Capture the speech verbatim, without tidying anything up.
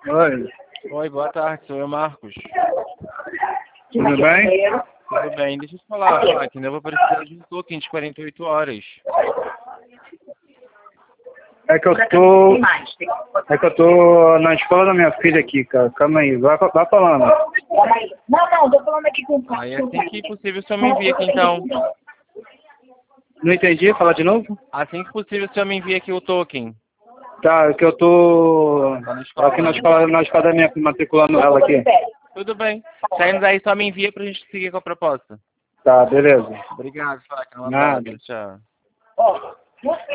Oi. Oi, boa tarde, sou eu, Marcos. Tudo bem? Tudo bem, deixa eu te falar, falar que ainda vou precisar de um token de quarenta e oito horas. É que eu tô. É que eu tô na escola da minha filha aqui, cara. Calma aí, vai, vai falando. Não, não, tô falando aqui com o pai. Aí assim que possível o senhor me envia aqui então. Não entendi, fala de novo? Assim que possível o senhor me envia aqui o token. Tá, é que eu tô Tá na escola. aqui na escola, na escola da minha filha, matriculando ela aqui. Tudo bem. Saindo daí só me envia pra gente seguir com a proposta. Tá, beleza. Obrigado, Fátima. Um Nada. abraço. Tchau. Ó,